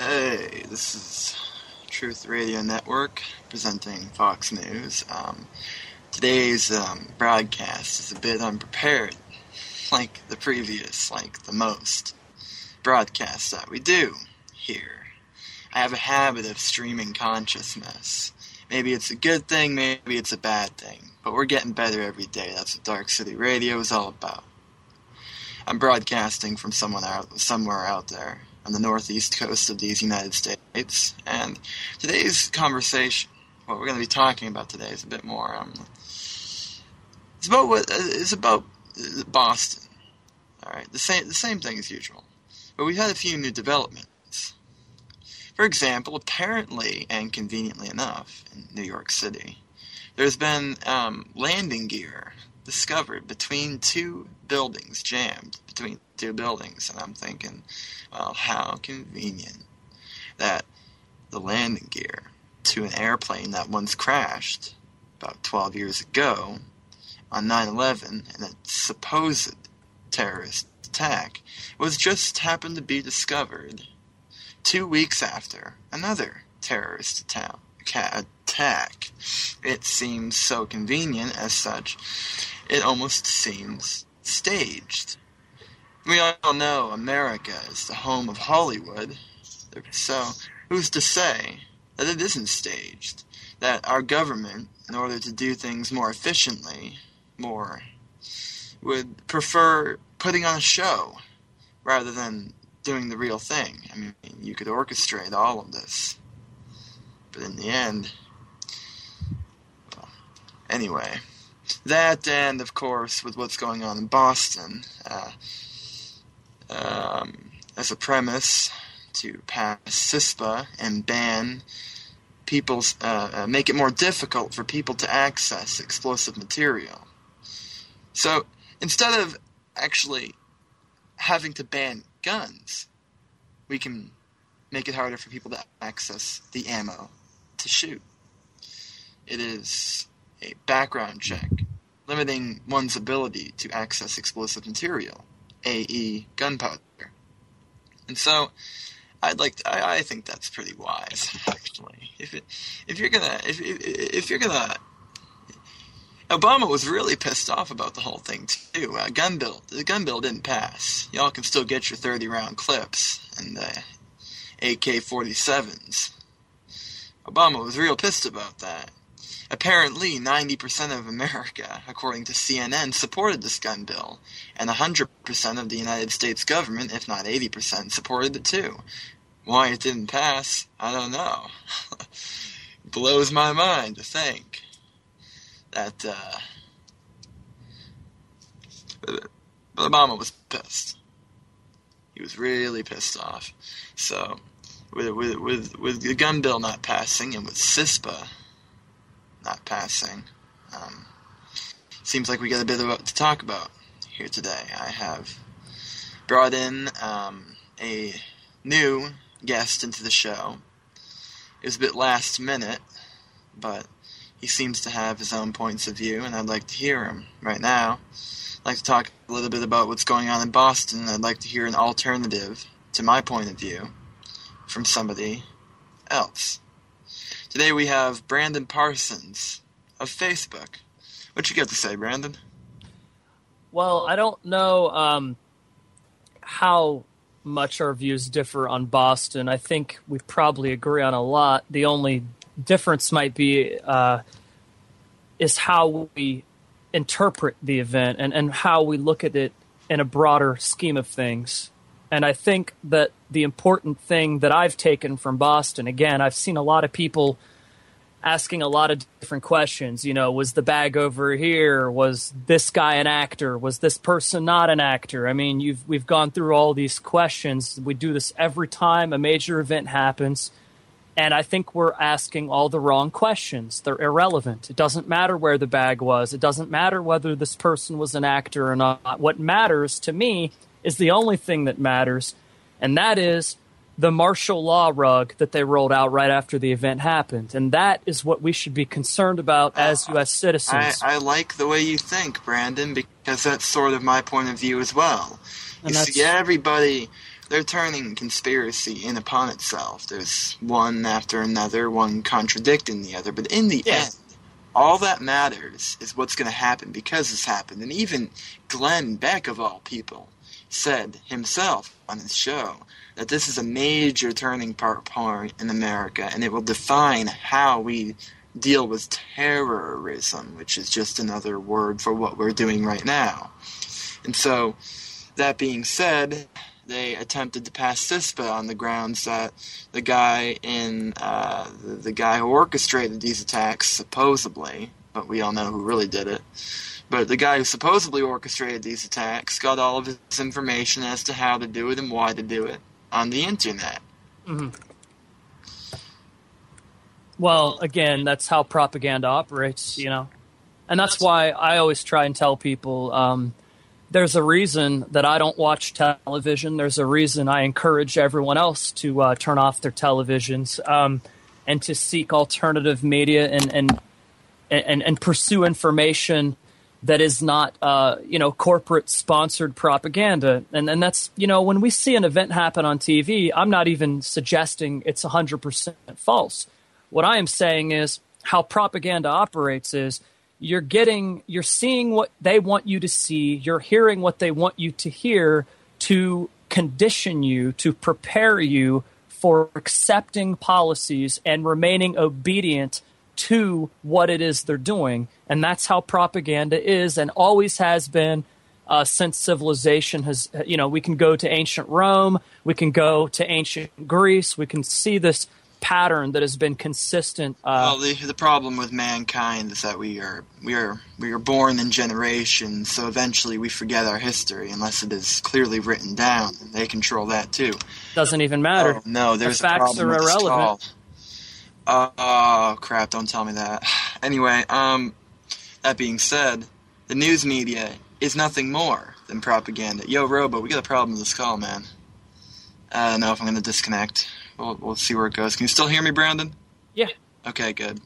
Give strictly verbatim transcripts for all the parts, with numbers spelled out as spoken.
Hey, this is Truth Radio Network presenting Fox News. Um, today's um, broadcast is a bit unprepared, like the previous, like the most broadcasts that we do here. I have a habit of streaming consciousness. Maybe it's a good thing, maybe it's a bad thing, but we're getting better every day. That's what Dark City Radio is all about. I'm broadcasting from someone out, somewhere out there on the northeast coast of these United States, and today's conversation, what we're going to be talking about today, is a bit more. Um, it's about what it's about Boston. All right, the same the same thing as usual, but we've had a few new developments. For example, apparently and conveniently enough, in New York City, there's been um, landing gear discovered between two buildings, jammed between two buildings, and I'm thinking, well, how convenient that the landing gear to an airplane that once crashed about twelve years ago on nine eleven in a supposed terrorist attack was just happened to be discovered two weeks after another terrorist attack. attack. It seems so convenient as such. It almost seems staged. We all know America is the home of Hollywood, so who's to say that it isn't staged? That our government, in order to do things more efficiently, more, would prefer putting on a show rather than doing the real thing. I mean, you could orchestrate all of this, but in the end, well, anyway. That, and of course, with what's going on in Boston, uh, um, as a premise to pass CISPA and ban people's, uh, uh, make it more difficult for people to access explosive material. So instead of actually having to ban guns, we can make it harder for people to access the ammo to shoot. It is a background check limiting one's ability to access explosive material, that is gunpowder. And so I'd like to, I, I think that's pretty wise, actually. If it, if you're gonna if, if if you're gonna Obama was really pissed off about the whole thing too. Uh, gun bill the gun bill didn't pass. Y'all can still get your thirty round clips and uh, A K forty-sevens. Obama was real pissed about that. Apparently, ninety percent of America, according to C N N, supported this gun bill, and one hundred percent of the United States government, if not eighty percent, supported it too. Why it didn't pass, I don't know. Blows my mind to think that uh, Obama was pissed. He was really pissed off. So, with with with, with the gun bill not passing, and with CISPA not passing, um, seems like we got a bit of to talk about here today. I have brought in um, a new guest into the show. It was a bit last minute, but he seems to have his own points of view, and I'd like to hear him right now. I'd like to talk a little bit about what's going on in Boston. I'd like to hear an alternative to my point of view from somebody else. Today we have Brandon Parsons of Facebook. What you got to say, Brandon? Well, I don't know um, how much our views differ on Boston. I think we probably agree on a lot. The only difference might be uh, is how we interpret the event and, and how we look at it in a broader scheme of things. And I think that the important thing that I've taken from Boston, again, I've seen a lot of people asking a lot of different questions. You know, was the bag over here? Was this guy an actor? Was this person not an actor? I mean, you've we've gone through all these questions. We do this every time a major event happens. And I think we're asking all the wrong questions. They're irrelevant. It doesn't matter where the bag was. It doesn't matter whether this person was an actor or not. What matters to me is the only thing that matters, and that is the martial law rug that they rolled out right after the event happened. And that is what we should be concerned about as U S citizens. I, I like the way you think, Brandon, because that's sort of my point of view as well. You see, everybody they're turning conspiracy in upon itself. There's one after another, one contradicting the other. But in the Yeah. end, all that matters is what's going to happen because this happened. And even Glenn Beck, of all people, said himself on his show that this is a major turning point in America, and it will define how we deal with terrorism, which is just another word for what we're doing right now. And so, that being said, they attempted to pass CISPA on the grounds that the guy in uh, the, the guy who orchestrated these attacks, supposedly, but we all know who really did it, but the guy who supposedly orchestrated these attacks got all of his information as to how to do it and why to do it on the internet. Mm-hmm. Well, again, that's how propaganda operates, you know. And that's why I always try and tell people, um, there's a reason that I don't watch television. There's a reason I encourage everyone else to uh, turn off their televisions um, and to seek alternative media and and and, and pursue information that is not, uh, you know, corporate-sponsored propaganda. And and that's, you know, when we see an event happen on T V, I'm not even suggesting it's one hundred percent false. What I am saying is how propaganda operates is you're getting, you're seeing what they want you to see, you're hearing what they want you to hear to condition you, to prepare you for accepting policies and remaining obedient to what it is they're doing. And that's how propaganda is and always has been uh, since civilization has, you know, we can go to ancient Rome, we can go to ancient Greece, we can see this pattern that has been consistent. Uh, well, the the problem with mankind is that we are we are we are born in generations, so eventually we forget our history unless it is clearly written down. And they control that too. Doesn't even matter. Oh, no, there's the a facts problem are with this irrelevant. call. Uh, oh crap! Don't tell me that. Anyway, um, that being said, the news media is nothing more than propaganda. Yo, Robo, we got a problem with this call, man. I don't know if I'm going to disconnect. We'll, we'll see where it goes. Can you still hear me, Brandon? Yeah. Okay, good.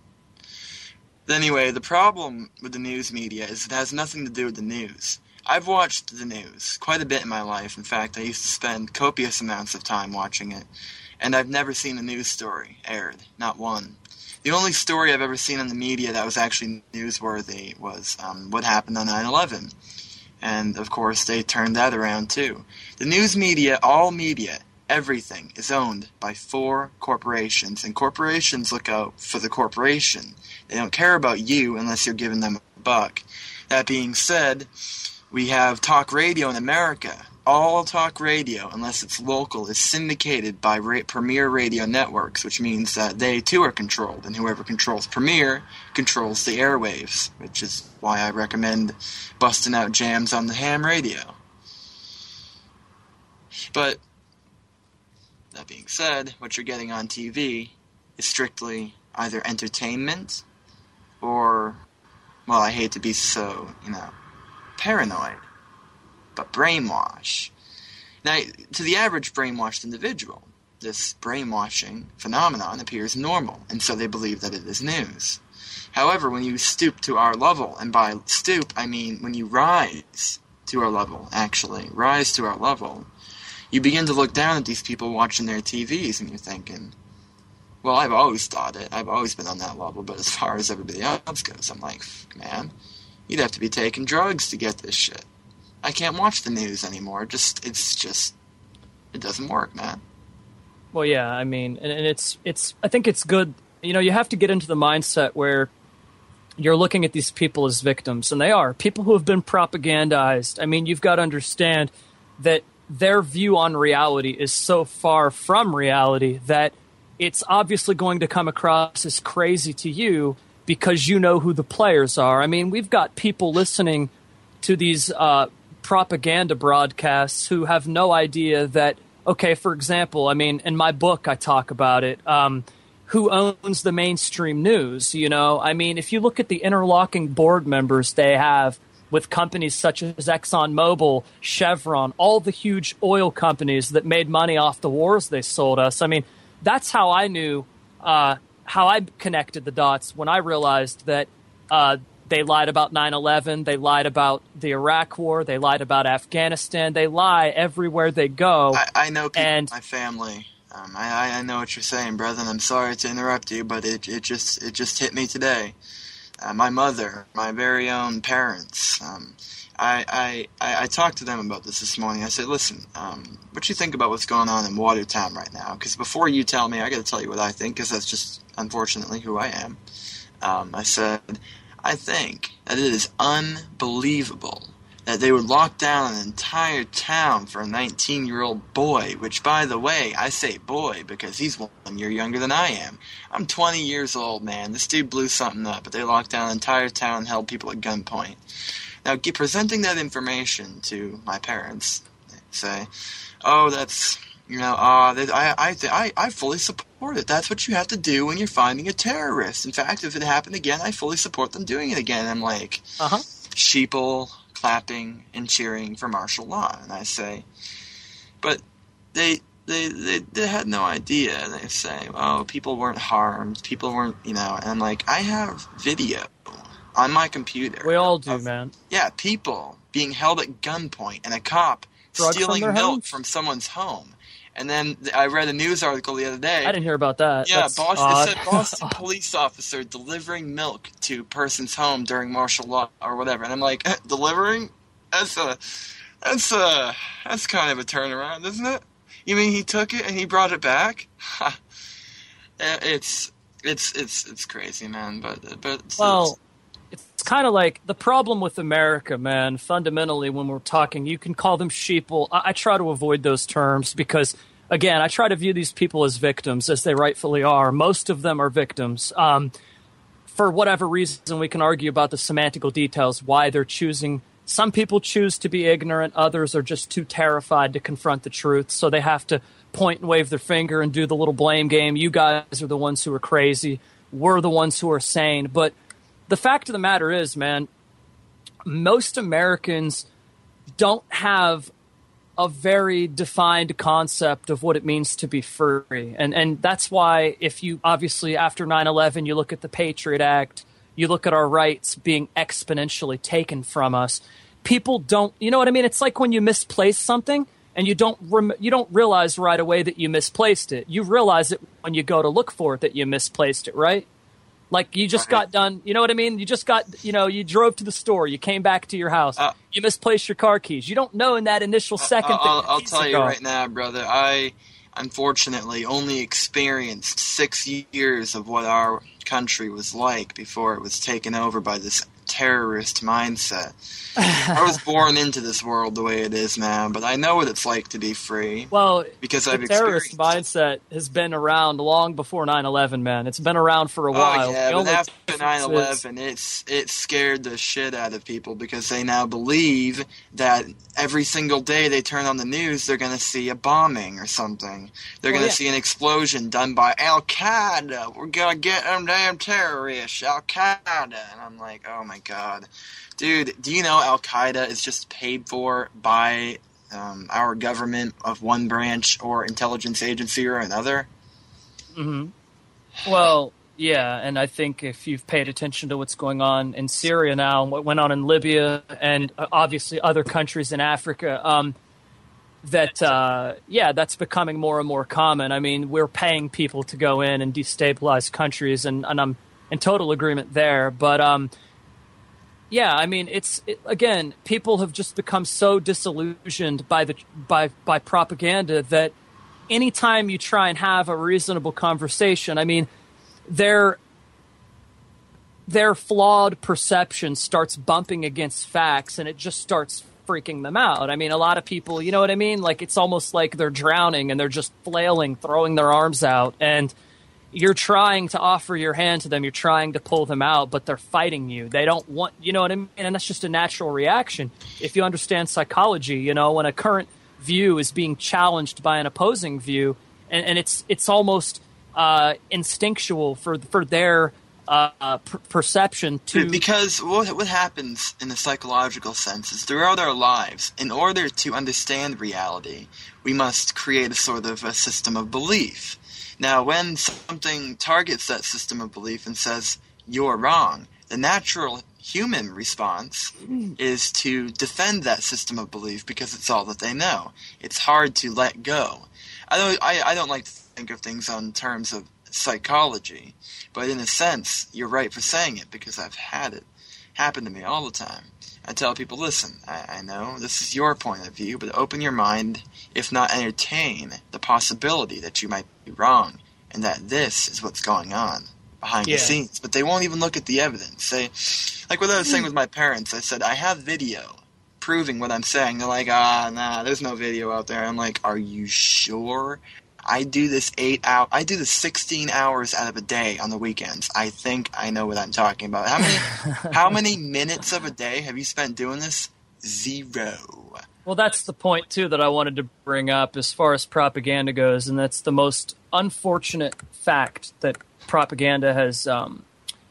Anyway, the problem with the news media is it has nothing to do with the news. I've watched the news quite a bit in my life. In fact, I used to spend copious amounts of time watching it. And I've never seen a news story aired. Not one. The only story I've ever seen in the media that was actually newsworthy was um, what happened on nine eleven. And, of course, they turned that around, too. The news media, all media, everything is owned by four corporations, and corporations look out for the corporation. They don't care about you unless you're giving them a buck. That being said, we have talk radio in America. All talk radio, unless it's local, is syndicated by ra- Premier Radio Networks, which means that they too are controlled, and whoever controls Premier controls the airwaves, which is why I recommend busting out jams on the ham radio. But that being said, what you're getting on T V is strictly either entertainment or, well, I hate to be so, you know, paranoid, but brainwash. Now, to the average brainwashed individual, this brainwashing phenomenon appears normal, and so they believe that it is news. However, when you stoop to our level, and by stoop, I mean when you rise to our level, actually, rise to our level, you begin to look down at these people watching their T Vs, and you're thinking, well, I've always thought it. I've always been on that level, but as far as everybody else goes, I'm like, man, you'd have to be taking drugs to get this shit. I can't watch the news anymore. Just, it's just, it doesn't work, man. Well, yeah, I mean, and, and it's, it's, I think it's good, you know, you have to get into the mindset where you're looking at these people as victims, and they are. People who have been propagandized. I mean, you've got to understand that their view on reality is so far from reality that it's obviously going to come across as crazy to you because you know who the players are. I mean, we've got people listening to these uh, propaganda broadcasts who have no idea that, okay, for example, I mean, in my book I talk about it, um, who owns the mainstream news, you know? I mean, if you look at the interlocking board members they have with companies such as ExxonMobil, Chevron, all the huge oil companies that made money off the wars they sold us. I mean, that's how I knew, uh, how I connected the dots when I realized that uh, They lied about nine eleven. They lied about the Iraq War. They lied about Afghanistan. They lie everywhere they go. I, I know people and, in my family. Um, I, I know what you're saying, brother, and I'm sorry to interrupt you, but it, it just it just hit me today. Uh, my mother, my very own parents, um, I, I, I, I talked to them about this this morning. I said, listen, um, what do you think about what's going on in Watertown right now? Because before you tell me, I got to tell you what I think, because that's just, unfortunately, who I am. Um, I said, I think that it is unbelievable that they would lock down an entire town for a nineteen-year-old boy, which, by the way, I say boy because he's one year younger than I am. I'm twenty years old, man. This dude blew something up, but they locked down an entire town and held people at gunpoint. Now, keep presenting that information to my parents. They say, oh, that's, you know, uh, they, I, I, I, I fully support it. That's what you have to do when you're finding a terrorist. In fact, if it happened again, I fully support them doing it again. I'm like, uh-huh. sheeple, clapping, and cheering for martial law. And I say, but they, they, they, they had no idea. They say, oh, people weren't harmed. People weren't, you know, and I'm like, I have video on my computer. We all do, of, man. Yeah, people being held at gunpoint and a cop Drugs stealing from milk homes? from someone's home. And then I read a news article the other day. I didn't hear about that. Yeah, That's Boston, odd. it said Boston police officer delivering milk to person's home during martial law or whatever. And I'm like, delivering? That's a, that's a, that's kind of a turnaround, isn't it? You mean he took it and he brought it back? it's, it's, it's, it's crazy, man. But, but it's, well. It's kind of like the problem with America, man, fundamentally, when we're talking, you can call them sheeple. I, I try to avoid those terms because, again, I try to view these people as victims, as they rightfully are. Most of them are victims. Um, for whatever reason, we can argue about the semantical details, why they're choosing. Some people choose to be ignorant. Others are just too terrified to confront the truth, so they have to point and wave their finger and do the little blame game. You guys are the ones who are crazy. We're the ones who are sane. But the fact of the matter is, man, most Americans don't have a very defined concept of what it means to be free. And and that's why if you, obviously, after nine eleven, you look at the Patriot Act, you look at our rights being exponentially taken from us, people don't, you know what I mean? It's like when you misplace something and you don't rem- you don't realize right away that you misplaced it. You realize it when you go to look for it that you misplaced it, right? Like, you just got done, you know what I mean? You just got, you know, you drove to the store, you came back to your house, uh, you misplaced your car keys. You don't know in that initial second. Uh, I'll, I'll tell you right now, brother, I unfortunately only experienced six years of what our country was like before it was taken over by this terrorist mindset. I was born into this world the way it is now, but I know what it's like to be free. Well, because the I've terrorist experienced mindset it. has been around long before nine eleven, man. It's been around for a while. Oh, yeah, the but after nine eleven, it's it scared the shit out of people because they now believe that every single day they turn on the news, they're going to see a bombing or something. They're well, going to yeah. see an explosion done by Al-Qaeda. We're going to get them damn terrorists, Al-Qaeda. And I'm like, oh my God. Dude, do you know Al-Qaeda is just paid for by um, our government of one branch or intelligence agency or another? Mm-hmm. Well, yeah, and I think if you've paid attention to what's going on in Syria now and what went on in Libya and uh, obviously other countries in Africa, um, that, uh, yeah, that's becoming more and more common. I mean, we're paying people to go in and destabilize countries, and, and I'm in total agreement there. But, um, yeah, I mean, it's it, again, people have just become so disillusioned by the by by propaganda that anytime you try and have a reasonable conversation, I mean, their their flawed perception starts bumping against facts, and it just starts freaking them out. I mean, a lot of people, you know what I mean? Like, it's almost like they're drowning and they're just flailing, throwing their arms out, and you're trying to offer your hand to them. You're trying to pull them out, but they're fighting you. They don't want, you know what I mean? And that's just a natural reaction. If you understand psychology, you know, when a current view is being challenged by an opposing view, and, and it's it's almost uh, instinctual for for their uh, per- perception to... Because what, what happens in the psychological sense is throughout our lives, in order to understand reality, we must create a sort of a system of belief. Now, when something targets that system of belief and says, you're wrong, the natural human response is to defend that system of belief because it's all that they know. It's hard to let go. I don't, I, I don't like to think of things on terms of psychology, but in a sense, you're right for saying it because I've had it happen to me all the time. I tell people, listen, I, I know this is your point of view, but open your mind, if not entertain the possibility that you might be wrong and that this is what's going on behind yeah. the scenes. But they won't even look at the evidence. They, like what I was saying with my parents, I said, I have video proving what I'm saying. They're like, ah, nah, there's no video out there. I'm like, are you sure? I do this eight hour. I do this sixteen hours out of a day on the weekends. I think I know what I'm talking about. How many, how many minutes of a day have you spent doing this? Zero. Well, that's the point too that I wanted to bring up as far as propaganda goes, and that's the most unfortunate fact that propaganda has um,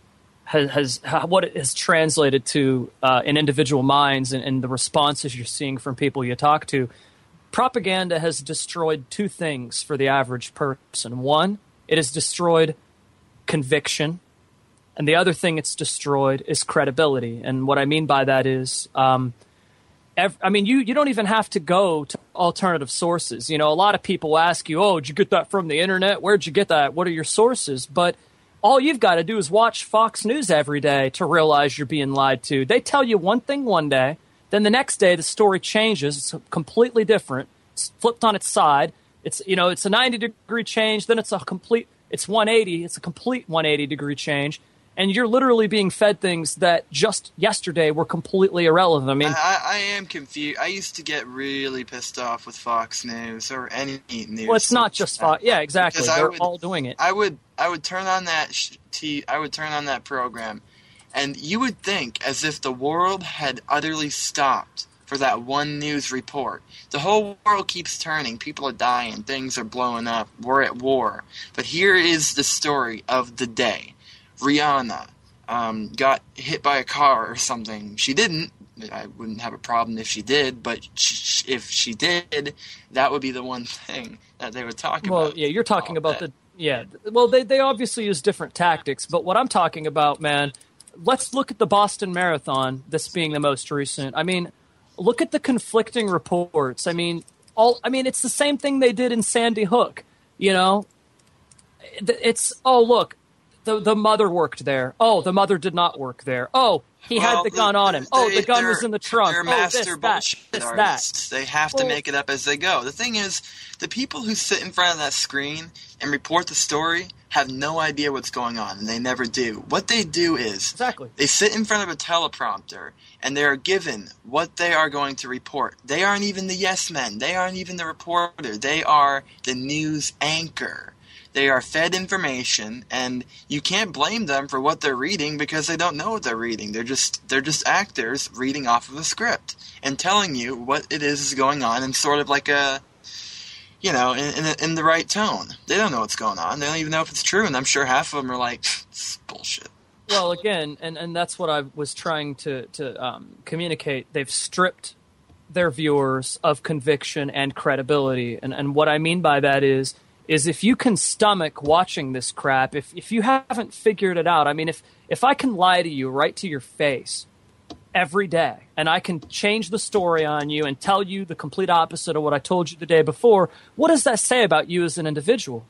has, has what it has translated to uh, in individual minds and, and the responses you're seeing from people you talk to. Propaganda has destroyed two things for the average person. One, it has destroyed conviction, and the other thing it's destroyed is credibility. And what I mean by that is, um, ev- I mean, you, you don't even have to go to alternative sources. You know, a lot of people ask you, oh, did you get that from the internet? Where'd you get that? What are your sources? But all you've got to do is watch Fox News every day to realize you're being lied to. They tell you one thing one day, then the next day the story changes. It's completely different. It's flipped on its side. It's, you know, it's a ninety degree change. Then it's a complete, it's one eighty. It's a complete one eighty degree change. And you're literally being fed things that just yesterday were completely irrelevant. I mean, I, I am confused. I used to get really pissed off with Fox News or any news. Well, it's not just Fox. Yeah, exactly. Because They're would, all doing it. I would, I would turn on that sh- t- I would turn on that program. And you would think as if the world had utterly stopped for that one news report. The whole world keeps turning. People are dying. Things are blowing up. We're at war. But here is the story of the day. Rihanna um, got hit by a car or something. She didn't. I wouldn't have a problem if she did. But sh- if she did, that would be the one thing that they would talk well, about. Well, yeah, you're talking about that. the... Yeah. Well, they, they obviously use different tactics. But what I'm talking about, man... Let's look at the Boston Marathon, this being the most recent. I mean, look at the conflicting reports. I mean, all I mean, it's the same thing they did in Sandy Hook. You know, it's, oh, look, the the mother worked there. Oh, the mother did not work there. Oh, he well, had the gun on him. They, oh, the gun was in the trunk. They're oh, master this, bullshit that, this, artists. That. They have well, to make it up as they go. The thing is, the people who sit in front of that screen and report the story have no idea what's going on, and they never do. What they do is exactly. they sit in front of a teleprompter, and they are given what they are going to report. They aren't even the yes men. They aren't even the reporter. They are the news anchor. They are fed information, and you can't blame them for what they're reading because they don't know what they're reading. They're just they're just actors reading off of a script and telling you what it is is going on in sort of like a, you know, in in, in the right tone. They don't know what's going on. They don't even know if it's true, and I'm sure half of them are like, it's bullshit. Well, again, and, and that's what I was trying to, to um, communicate. They've stripped their viewers of conviction and credibility, and, and what I mean by that is is if you can stomach watching this crap, if if you haven't figured it out, I mean, if, if I can lie to you right to your face every day, and I can change the story on you and tell you the complete opposite of what I told you the day before, what does that say about you as an individual?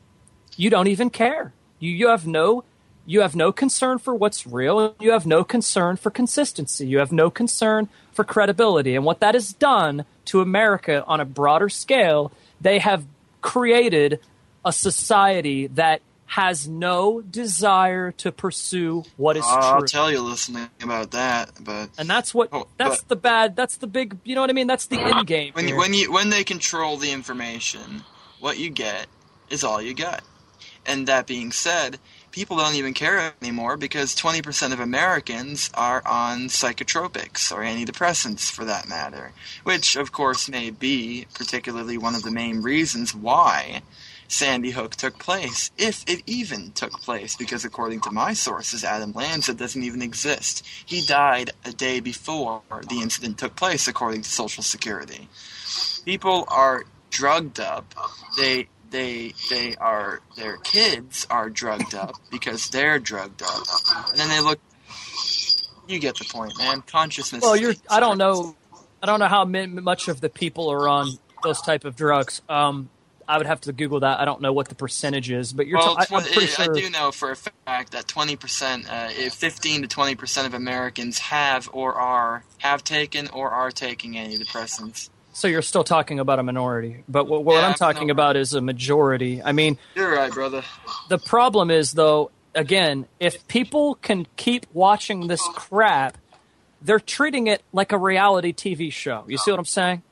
You don't even care. You you have no you have no concern for what's real. You have no concern for consistency. You have no concern for credibility. And what that has done to America on a broader scale, they have created a society that has no desire to pursue what is uh, true. I'll tell you listening about that, but and that's what oh, that's but, the bad. That's the big. You know what I mean? That's the end game. When here. you, when you when they control the information, what you get is all you get. And that being said, people don't even care anymore because twenty percent of Americans are on psychotropics or antidepressants for that matter, which of course may be particularly one of the main reasons why Sandy Hook took place, if it even took place, because according to my sources, Adam Lanza doesn't even exist. He died a day before the incident took place, according to Social Security. People are drugged up. They They they are their kids are drugged up because they're drugged up, and then they look. You get the point, man. Consciousness. Well, you're. I don't know. I don't know how much of the people are on those type of drugs. Um, I would have to Google that. I don't know what the percentage is, but you're. Well, ta- I, I'm pretty it, sure. I do know for a fact that twenty percent, uh, if fifteen to twenty percent of Americans have or are have taken or are taking antidepressants. So you're still talking about a minority, but what, what Yeah, I'm talking no. about is a majority. I mean, You're right, brother. the problem is though. Again, if people can keep watching this crap, they're treating it like a reality T V show. You see what I'm saying?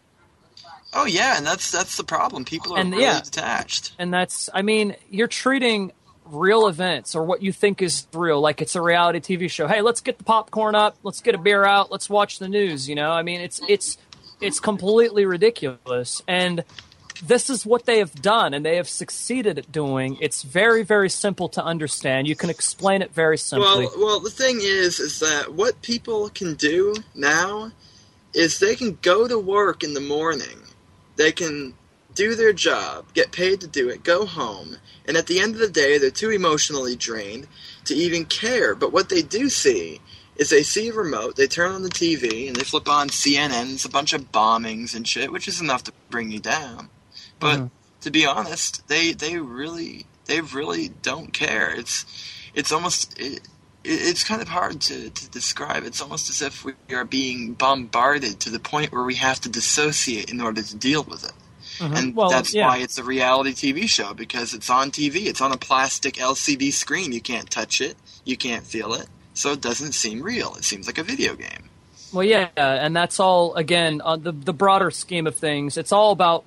Oh yeah, and that's that's the problem. People are And, really yeah. detached. And that's, I mean, you're treating real events or what you think is real like it's a reality T V show. Hey, let's get the popcorn up, let's get a beer out, let's watch the news. You know, I mean, it's it's it's completely ridiculous. And this is what they have done, and they have succeeded at doing. It's very, very simple to understand. You can explain it very simply. Well, well, the thing is, is that what people can do now is they can go to work in the morning. They can do their job, get paid to do it, go home, and at the end of the day, they're too emotionally drained to even care. But what they do see is they see a remote, they turn on the T V, and they flip on C N N. It's a bunch of bombings and shit, which is enough to bring you down. But mm-hmm. to be honest, they they really they really don't care. It's it's almost it, it's kind of hard to, to describe. It's almost as if we are being bombarded to the point where we have to dissociate in order to deal with it. Mm-hmm. And well, that's yeah. why it's a reality T V show, because it's on T V. It's on a plastic L C D screen. You can't touch it. You can't feel it. So it doesn't seem real. It seems like a video game. Well, yeah, and that's all, again, on the, the broader scheme of things, it's all about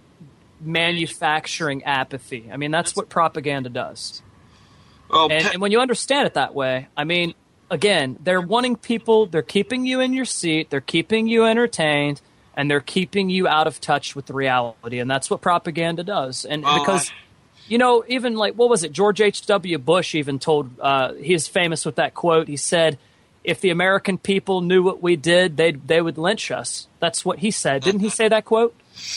manufacturing apathy. I mean, that's what propaganda does. Well, and, pe- and when you understand it that way, I mean, again, they're wanting people, they're keeping you in your seat, they're keeping you entertained, and they're keeping you out of touch with reality. And that's what propaganda does. And well, because, I- you know, even like, what was it? George H W. Bush even told, uh, he is famous with that quote. He said, if the American people knew what we did, they they would lynch us. That's what he said. Didn't he say that quote?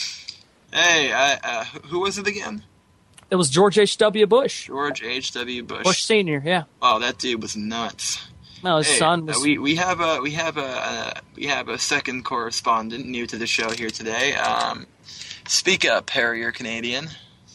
Hey, I, uh, who was it again? It was George H W. Bush. George H W. Bush. Bush Senior, yeah. Oh, that dude was nuts. No, his Hey, son was... uh, we we have a we have a uh, we have a second correspondent new to the show here today. Um, speak up, Harrier Canadian.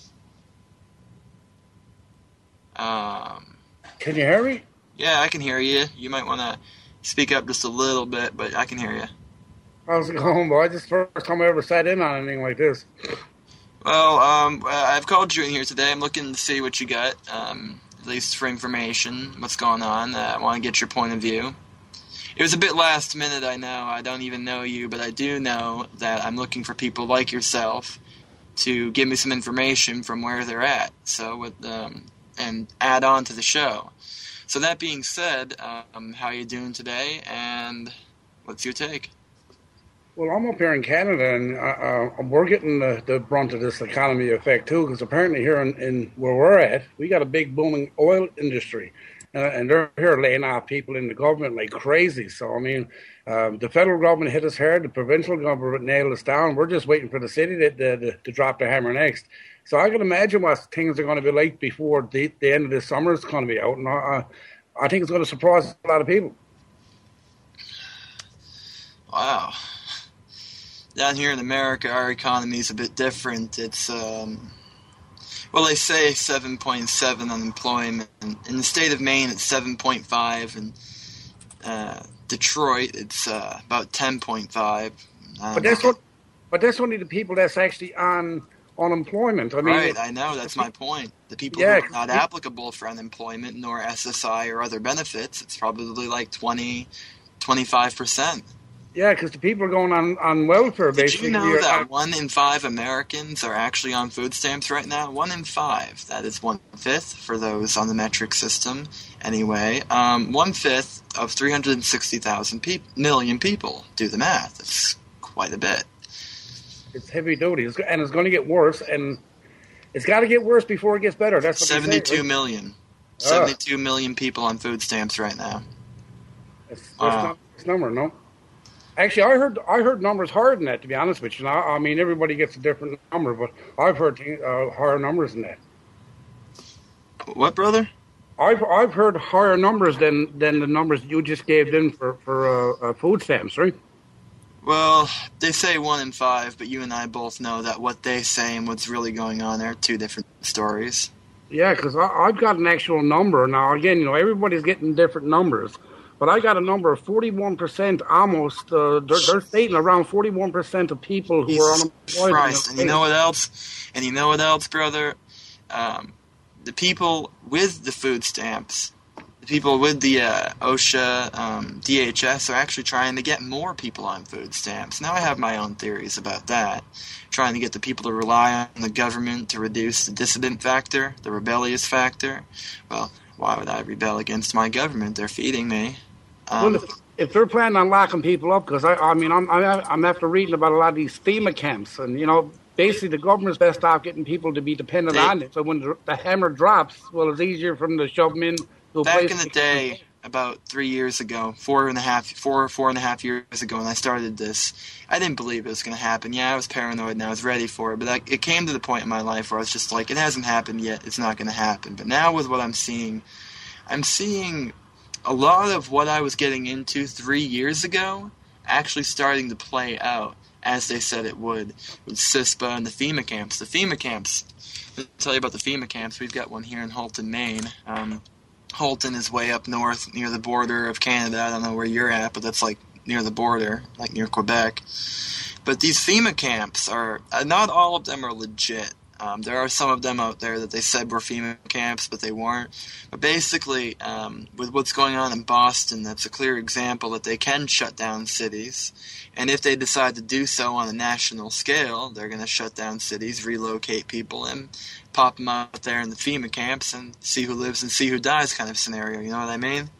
Um, Can you hear me? yeah, I can hear you. You might want to speak up just a little bit, but I can hear you. How's it going, boy? This is the first time I ever sat in on anything like this. Well, um, I've called you in here today. I'm looking to see what you got, um, at least for information, what's going on. Uh, I want to get your point of view. It was a bit last minute, I know. I don't even know you, but I do know that I'm looking for people like yourself to give me some information from where they're at, so with, um, and add on to the show. So that being said, um, how you doing today, and what's your take? Well, I'm up here in Canada, and uh, uh, we're getting the, the brunt of this economy effect, too, because apparently here in, in where we're at, we got a big booming oil industry, uh, and they're here laying off people in the government like crazy. So, I mean, um, the federal government hit us hard, the provincial government nailed us down. We're just waiting for the city to, to, to drop the hammer next. So I can imagine what things are going to be like before the, the end of this summer is going to be out, and I, I think it's going to surprise a lot of people. Wow. Down here in America, our economy is a bit different. It's, um, well, they say seven point seven unemployment. In the state of Maine, it's seven point five, and uh, Detroit, it's uh, about ten point five. But that's what, but that's only the people that's actually on unemployment. I mean, right, I know, that's my point. The people Yeah, who are not it- applicable for unemployment nor S S I or other benefits, it's probably like twenty, twenty-five percent. yeah, because the people are going on, on welfare, Did basically. you know You're- that one in five Americans are actually on food stamps right now? One in five. That is one-fifth for those on the metric system. Anyway, um, one-fifth of three hundred sixty thousand peop- million people. Do the math. It's quite a bit. It's heavy duty, it's, and it's going to get worse, and it's got to get worse before it gets better. That's what they say. seventy-two million. Ah. seventy-two million people on food stamps right now. That's, that's Wow. not this number, no. Actually, I heard I heard numbers higher than that. To be honest with you, now, I mean everybody gets a different number, but I've heard uh, higher numbers than that. What, brother? I've I've heard higher numbers than, than the numbers you just gave them for for uh, uh, food stamps, right? Well, they say one in five, but you and I both know that what they say and what's really going on are two different stories. Yeah, because I've got an actual number now. Again, you know, everybody's getting different numbers, but I got a number of forty-one percent almost. Uh, they're, they're stating around forty-one percent of people who Jesus are unemployed. Christ, and you know what else? And you know what else, brother? Um, the people with the food stamps, the people with the uh, OSHA, um, D H S are actually trying to get more people on food stamps. Now I have my own theories about that. Trying to get the people to rely on the government to reduce the dissident factor, the rebellious factor. Well, why would I rebel against my government? They're feeding me. Um, well, if, if they're planning on locking people up, because I, I mean, I'm, I'm after reading about a lot of these FEMA camps, and you know, basically the government's best off getting people to be dependent they, on it. So when the, the hammer drops, well, it's easier for them to shove them in. To a back place in the day, about three years ago, four and a half, four, four and a half years ago, when I started this, I didn't believe it was going to happen. Yeah, I was paranoid and I was ready for it, but I, it came to the point in my life where I was just like, it hasn't happened yet. It's not going to happen. But now with what I'm seeing, I'm seeing a lot of what I was getting into three years ago actually starting to play out as they said it would with CISPA and the FEMA camps. The FEMA camps, I'll tell you about the FEMA camps. We've got one here in Halton, Maine. Um, Halton is way up north near the border of Canada. I don't know where you're at, but that's like near the border, like near Quebec. But these FEMA camps are, uh, not all of them are legit. Um, there are some of them out there that they said were FEMA camps, but they weren't. But basically, um, with what's going on in Boston, that's a clear example that they can shut down cities. And if they decide to do so on a national scale, they're going to shut down cities, relocate people, and pop them out there in the FEMA camps and see who lives and see who dies kind of scenario. You know what I mean?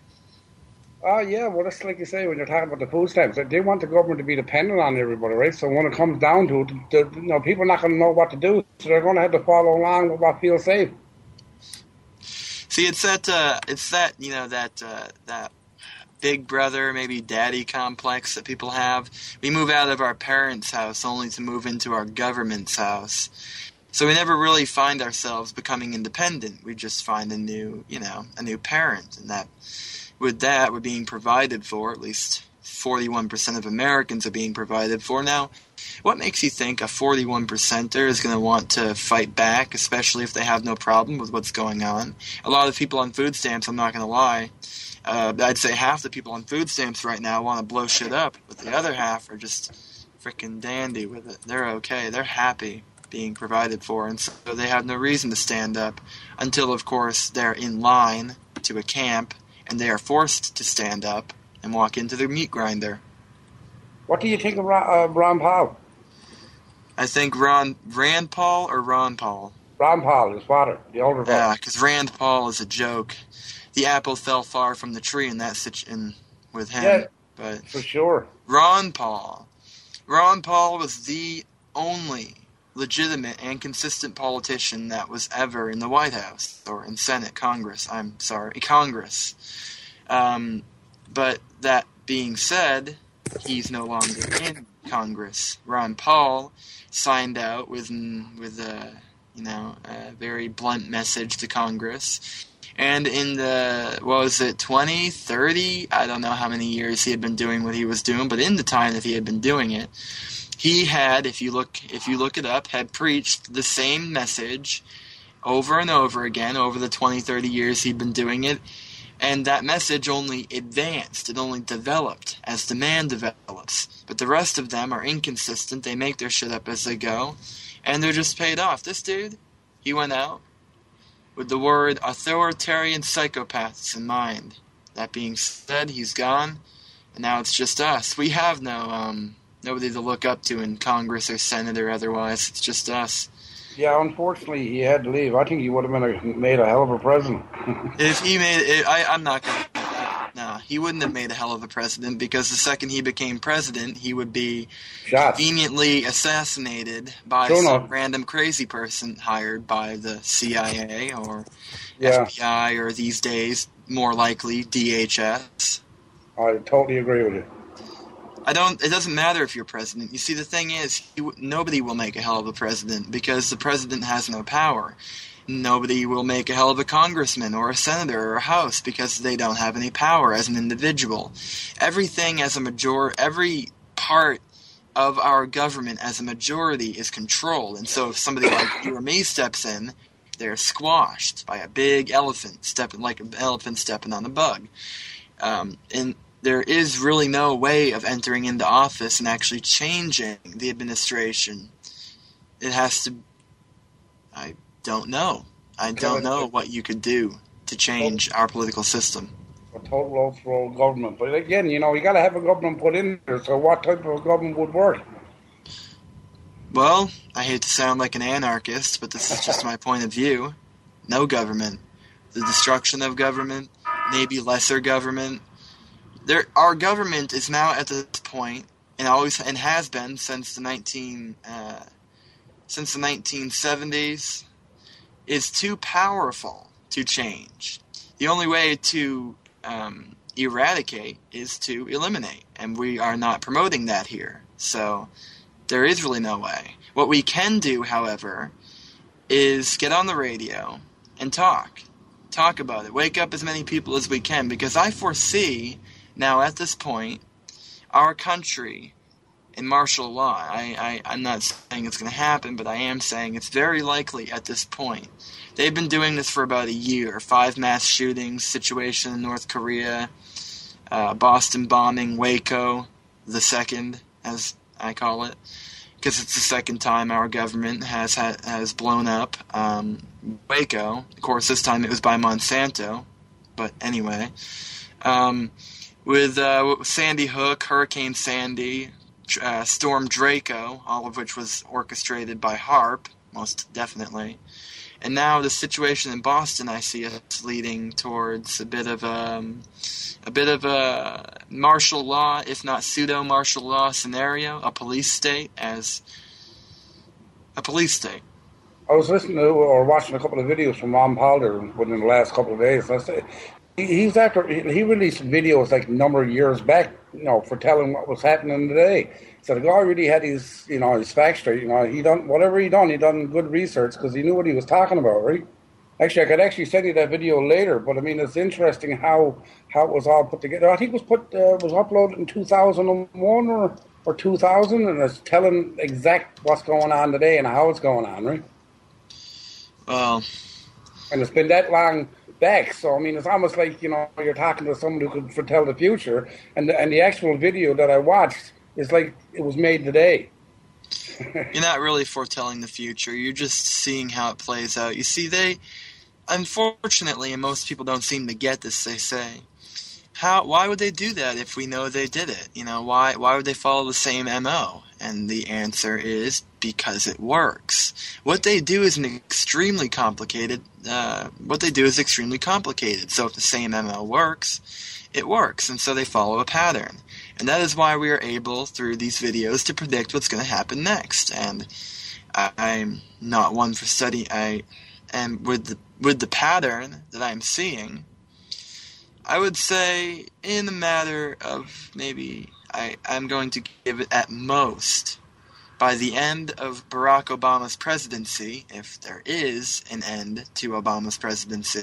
Oh, uh, yeah, well, that's like you say when you're talking about the food stamps. They want the government to be dependent on everybody, right? So when it comes down to it, the, you know, people are not going to know what to do, so they're going to have to follow along with what feels safe. See, it's that, uh, it's that, you know, that, uh, that big brother, maybe daddy complex that people have. We move out of our parents' house only to move into our government's house. So we never really find ourselves becoming independent. We just find a new, you know, a new parent, and that... With that, we're being provided for, at least forty-one percent of Americans are being provided for. Now, what makes you think a forty-one percenter is going to want to fight back, especially if they have no problem with what's going on? A lot of people on food stamps, I'm not going to lie, uh, I'd say half the people on food stamps right now want to blow shit up, but the other half are just freaking dandy with it. They're okay. They're happy being provided for, and so they have no reason to stand up until, of course, they're in line to a camp, and they are forced to stand up and walk into their meat grinder. What do you think of Ron, uh, Ron Paul? I think Ron Rand Paul or Ron Paul? Ron Paul, his father, the older father. Yeah, because Rand Paul is a joke. The apple fell far from the tree in that situation with him. Yeah, but for sure. Ron Paul. Ron Paul was the only legitimate and consistent politician that was ever in the White House, or in Senate, Congress, I'm sorry, Congress. Um, but that being said, he's no longer in Congress. Ron Paul signed out with, with a, you know, a very blunt message to Congress. And in the, what was it, twenty, thirty, I don't know how many years he had been doing what he was doing, but in the time that he had been doing it, he had, if you look if you look it up, had preached the same message over and over again over the twenty, thirty years he'd been doing it. And that message only advanced, it only developed as the man develops. But the rest of them are inconsistent, they make their shit up as they go, and they're just paid off. This dude, he went out with the word authoritarian psychopaths in mind. That being said, he's gone, and now it's just us. We have no, um... nobody to look up to in Congress or Senate or otherwise. It's just us. Yeah, unfortunately, he had to leave. I think he would have been a, made a hell of a president. If he made it, I, I'm not going to... No, he wouldn't have made a hell of a president, because the second he became president, he would be Shot. conveniently assassinated by Sure some enough. random crazy person hired by the C I A or Yeah. F B I, or these days, more likely, D H S. I totally agree with you. I don't. It doesn't matter if you're president. You see, the thing is, he, nobody will make a hell of a president because the president has no power. nobody will make a hell of a congressman or a senator or a house because they don't have any power as an individual. Everything as a major, every part of our government as a majority is controlled. And so if somebody like you or me steps in, they're squashed by a big elephant, stepping like an elephant stepping on a bug. Um, and there is really no way of entering into office and actually changing the administration. It has to... I don't know. I don't know what you could do to change our political system. A total overthrow of government. But again, you know, you got to have a government put in there. So what type of government would work? Well, I hate to sound like an anarchist, but this is just my point of view. No government. The destruction of government, maybe lesser government. There, our government is now at this point, and always and has been since the nineteen uh, since the nineteen seventies, is too powerful to change. The only way to um, eradicate is to eliminate, and we are not promoting that here. So there is really no way. What we can do, however, is get on the radio and talk. Talk about it. Wake up as many people as we can, because I foresee now at this point our country in martial law. I, I, I'm not saying it's going to happen, but I am saying it's very likely at this point. They've been doing this for about a year. Five mass shootings, situation in North Korea, uh, Boston bombing, Waco, the second, as I call it, because it's the second time our government has ha- has blown up um, Waco. Of course, this time it was by Monsanto, but anyway. Um, with uh, Sandy Hook, Hurricane Sandy, uh, Storm Draco, all of which was orchestrated by HAARP, most definitely. And now the situation in Boston, I see it's leading towards a bit of um, a bit of a martial law, if not pseudo martial law scenario, a police state as a police state. I was listening to or watching a couple of videos from Ron Palmer within the last couple of days. I say, he's after he released videos like a number of years back, you know, for telling what was happening today. So the guy really had his, you know, his facts straight. You know, he done whatever he done. He done good research because he knew what he was talking about, right? Actually, I could actually send you that video later. But I mean, it's interesting how how it was all put together. I think it was put uh, was uploaded in two thousand one or or two thousand, and it's telling exact what's going on today and how it's going on, right? Well, and it's been that long back, so I mean, it's almost like, you know, you're talking to someone who could foretell the future, and the, and the actual video that I watched is like it was made today. You're not really foretelling the future. You're just seeing how it plays out. You see, they, unfortunately, and most people don't seem to get this, they say, how? Why would they do that if we know they did it? You know, why? Why would they follow the same M O? And the answer is because it works. What they do is an extremely complicated. Uh, what they do is extremely complicated. So if the same M O works, it works, and so they follow a pattern. And that is why we are able, through these videos, to predict what's going to happen next. And I, I'm not one for study. I, and with the with the pattern that I'm seeing, I would say in a matter of maybe, I, I'm going to give it at most, by the end of Barack Obama's presidency, if there is an end to Obama's presidency,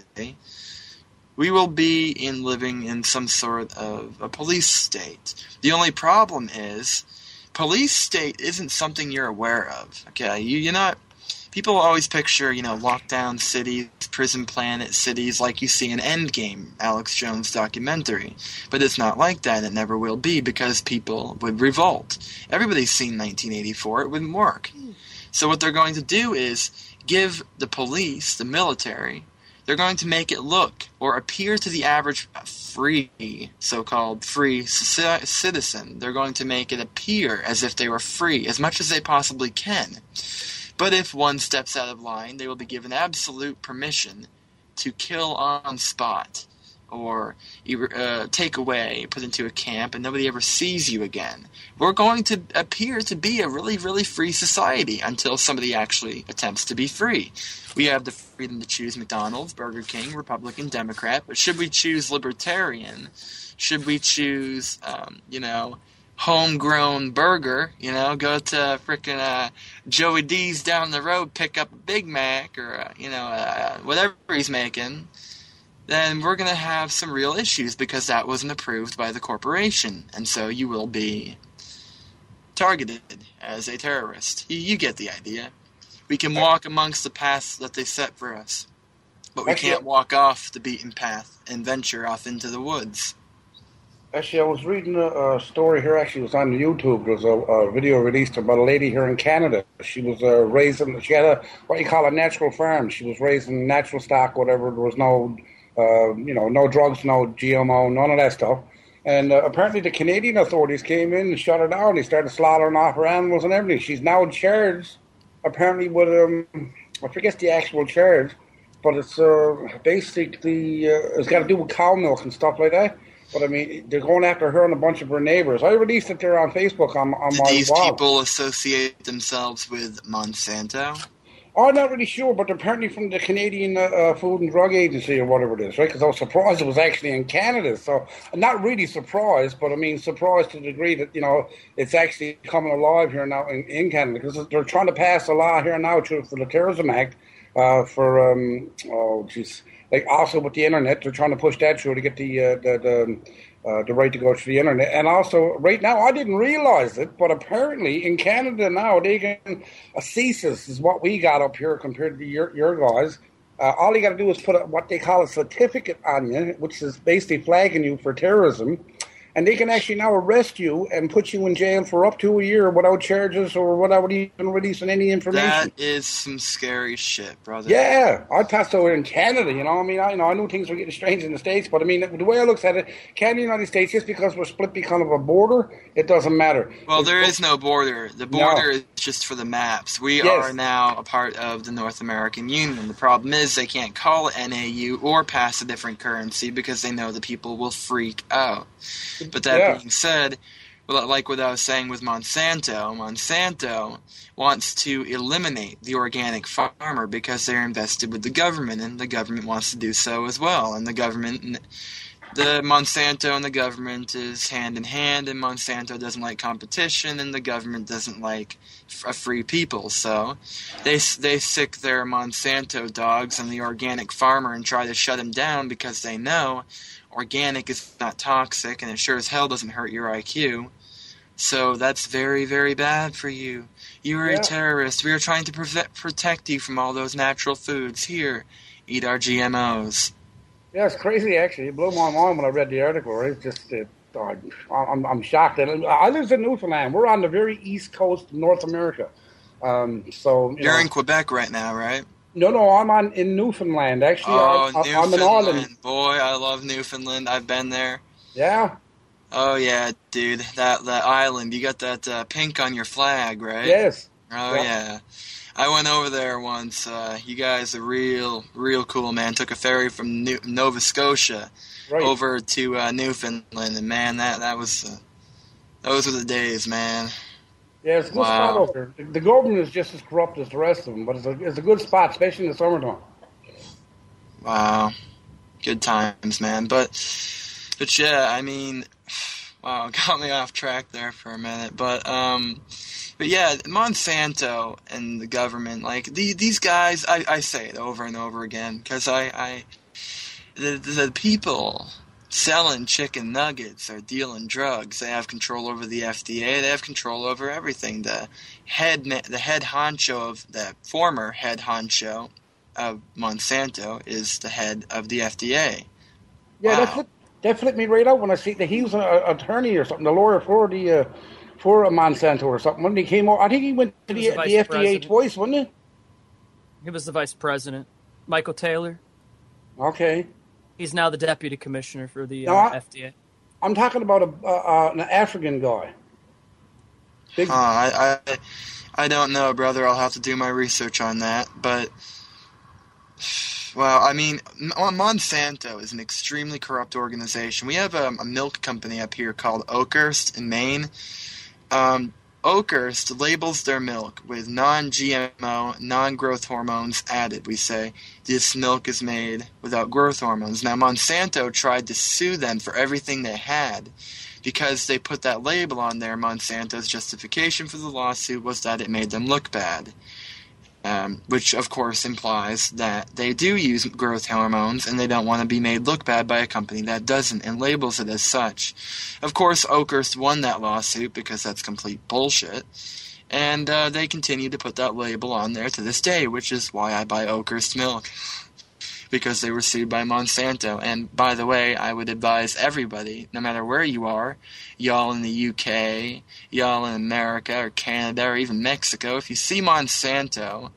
we will be in living in some sort of a police state. The only problem is, police state isn't something you're aware of. Okay, you, you're not. People always picture, you know, lockdown cities, prison planet cities, like you see in Endgame, Alex Jones' documentary. But it's not like that. It never will be, because people would revolt. Everybody's seen nineteen eighty-four. It wouldn't work. So what they're going to do is give the police, the military, they're going to make it look or appear to the average free, so-called free citizen. They're going to make it appear as if they were free, as much as they possibly can. But if one steps out of line, they will be given absolute permission to kill on spot, or uh, take away, put into a camp, and nobody ever sees you again. We're going to appear to be a really, really free society until somebody actually attempts to be free. We have the freedom to choose McDonald's, Burger King, Republican, Democrat, but should we choose Libertarian, should we choose, um, you know, homegrown burger, you know, go to frickin' uh, Joey D's down the road, pick up a Big Mac or, uh, you know, uh, whatever he's making, then we're going to have some real issues because that wasn't approved by the corporation. And so you will be targeted as a terrorist. You, you get the idea. We can walk amongst the paths that they set for us, but we can't walk off the beaten path and venture off into the woods. Actually, I was reading a, a story here. Actually, it was on YouTube. There was a, a video released about a lady here in Canada. She was uh, raising, she had a, what you call a natural farm. She was raising natural stock, whatever. There was no, uh, you know, no drugs, no G M O, none of that stuff. And uh, apparently the Canadian authorities came in and shut her down. They started slaughtering off her animals and everything. She's now charged, apparently, with, um, I forget the actual charge, but it's uh, basically, uh, it's got to do with cow milk and stuff like that. But, I mean, they're going after her and a bunch of her neighbors. I released it there on Facebook on, on Did my these wall. people associate themselves with Monsanto? Oh, I'm not really sure, but they're apparently from the Canadian uh, uh, Food and Drug Agency or whatever it is, right? Because I was surprised it was actually in Canada. So I'm not really surprised, but, I mean, surprised to the degree that, you know, it's actually coming alive here now in, in Canada. Because they're trying to pass a law here now to, for the Terrorism Act uh, for, um, oh, jeez. Like also with the internet, they're trying to push that through to get the uh, the the, uh, the right to go to the internet. And also, right now, I didn't realize it, but apparently in Canada now, they can a CSIS is what we got up here compared to your your guys. Uh, all you got to do is put a, what they call a certificate on you, which is basically flagging you for terrorism. And they can actually now arrest you and put you in jail for up to a year without charges or without even releasing any information. That is some scary shit, brother. Yeah, I thought so in Canada, you know. I mean, I you know I knew things were getting strange in the States, but I mean, the way I look at it, Canada and the United States, just because we're split because of a border, it doesn't matter. Well, It's, there is no border. The border No. is just for the maps. We Yes. are now a part of the North American Union. The problem is they can't call it N A U or pass a different currency because they know the people will freak out. But that Yeah. being said, well, like what I was saying with Monsanto, Monsanto wants to eliminate the organic farmer because they're invested with the government, and the government wants to do so as well. And the government, the Monsanto and the government is hand in hand, and Monsanto doesn't like competition, and the government doesn't like a free people. So they they sick their Monsanto dogs on the organic farmer and try to shut him down because they know organic is not toxic, and it sure as hell doesn't hurt your I Q. So that's very, very bad for you. You are Yeah. a terrorist. We are trying to preve- protect you from all those natural foods. Here, eat our G M Os. Yeah, it's crazy, actually. It blew my mind when I read the article. It's just, it, uh, I'm, I'm shocked. And I live in Newfoundland. We're on the very east coast of North America. Um, so you You're know, in Quebec right now, right? No, no, I'm on in Newfoundland. Actually, Oh, I, I, I'm in Ireland. Newfoundland. Boy, I love Newfoundland. I've been there. Yeah, Oh, yeah, dude. That that island. You got that uh, pink on your flag, right? yes. Oh, Yeah. yeah. I went over there once. Uh, you guys are real, real cool, man. Took a ferry from New- Nova Scotia Right. over to uh, Newfoundland, and man, that that was uh, those were the days, man. Yeah, it's a good Wow. spot over there. The, the government is just as corrupt as the rest of them, but it's a, it's a good spot, especially in the summertime. Wow, good times, man. But but yeah, I mean, wow, got me off track there for a minute. But um, but yeah, Monsanto and the government, like the, these guys, I, I say it over and over again because I, I the the people selling chicken nuggets are dealing drugs. They have control over the F D A. They have control over everything. The head the head honcho of the former head honcho of Monsanto is the head of the F D A. Yeah, Wow. that flipped, that flipped me right out when I see that he was an attorney or something, the lawyer for the uh, for a Monsanto or something. When he came over, I think he went to He the, was the the vice F D A president. twice, wasn't he? He was the vice president. Michael Taylor. Okay. He's now the deputy commissioner for the No, uh, I- F D A. I'm talking about a uh, uh, an African guy. Big, Huh, I, I I don't know, brother. I'll have to do my research on that. But well, I mean, M- Monsanto is an extremely corrupt organization. We have a, a milk company up here called Oakhurst in Maine. Um, Oakhurst labels their milk with non-G M O, non-growth hormones added. We say this milk is made without growth hormones. Now, Monsanto tried to sue them for everything they had because they put that label on there. Monsanto's justification for the lawsuit was that it made them look bad. Um, which, of course, implies that they do use growth hormones and they don't want to be made look bad by a company that doesn't and labels it as such. Of course, Oakhurst won that lawsuit because that's complete bullshit. And uh, they continue to put that label on there to this day, which is why I buy Oakhurst milk. Because they were sued by Monsanto. And by the way, I would advise everybody, no matter where you are, y'all in the U K, y'all in America or Canada or even Mexico, if you see Monsanto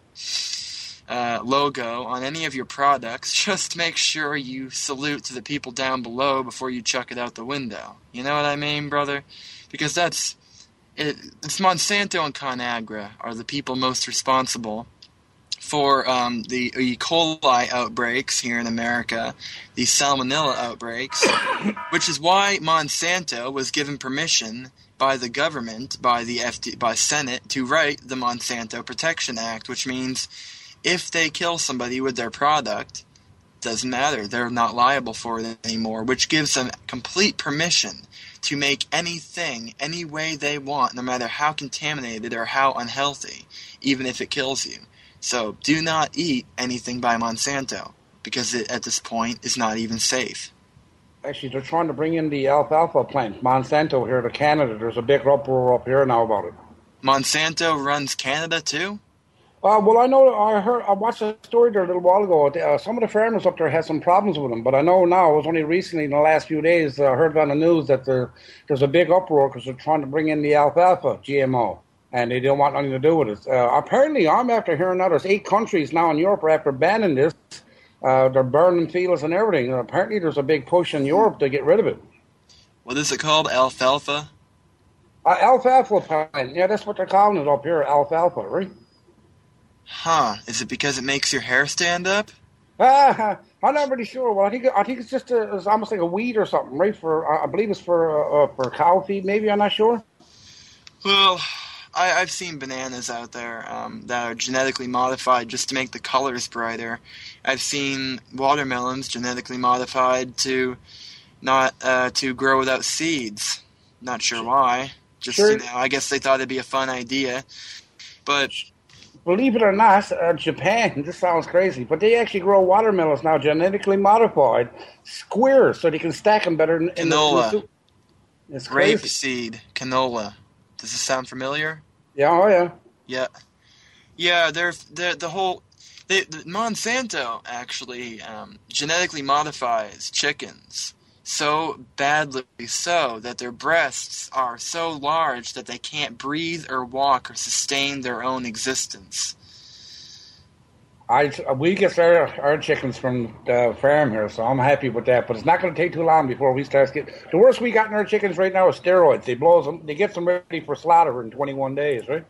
uh, logo on any of your products, just make sure you salute to the people down below before you chuck it out the window. You know what I mean, brother? Because that's it, it's Monsanto and ConAgra are the people most responsible for um, the E. coli outbreaks here in America, the salmonella outbreaks, which is why Monsanto was given permission by the government, by the F D, by Senate, to write the Monsanto Protection Act, which means if they kill somebody with their product, doesn't matter, they're not liable for it anymore, which gives them complete permission to make anything any way they want, no matter how contaminated or how unhealthy, even if it kills you. So do not eat anything by Monsanto, because it, at this point, is not even safe. Actually, they're trying to bring in the alfalfa plant, Monsanto, here to Canada. There's a big uproar up here now about it. Monsanto runs Canada, too? Uh, well, I know, I heard, I watched a story there a little while ago. Uh, some of the farmers up there had some problems with them, but I know now, it was only recently, in the last few days, I uh, heard on the news that there, there's a big uproar because they're trying to bring in the alfalfa G M O. And they don't want nothing to do with it. Uh, apparently, I'm after hearing now there's eight countries now in Europe are after banning this. Uh, they're burning fields and everything. And apparently, there's a big push in Europe to get rid of it. What is it called? Alfalfa? Uh, alfalfa plant. Yeah, that's what they're calling it up here, alfalfa, right? Huh. Is it because it makes your hair stand up? Ah, I'm not really sure. Well, I think I think it's just a, it's almost like a weed or something, right? For I believe it's for uh, for cow feed. Maybe I'm not sure. Well, I, I've seen bananas out there um, that are genetically modified just to make the colors brighter. I've seen watermelons genetically modified to not uh, to grow without seeds. Not sure why. Just sure. You know, I guess they thought it'd be a fun idea. But believe it or not, uh, Japan. This sounds crazy, but they actually grow watermelons now genetically modified, square, so they can stack them better. In, canola, in the, it's crazy. Rape seed, canola. Does this sound familiar? Yeah, oh yeah. Yeah. Yeah, they're, they're the whole... They, the Monsanto actually um, genetically modifies chickens so badly so that their breasts are so large that they can't breathe or walk or sustain their own existence. I, we get our, our chickens from the farm here, so I'm happy with that. But it's not going to take too long before we start getting... The worst we got in our chickens right now is steroids. They blow them, they get them ready for slaughter in twenty-one days, right?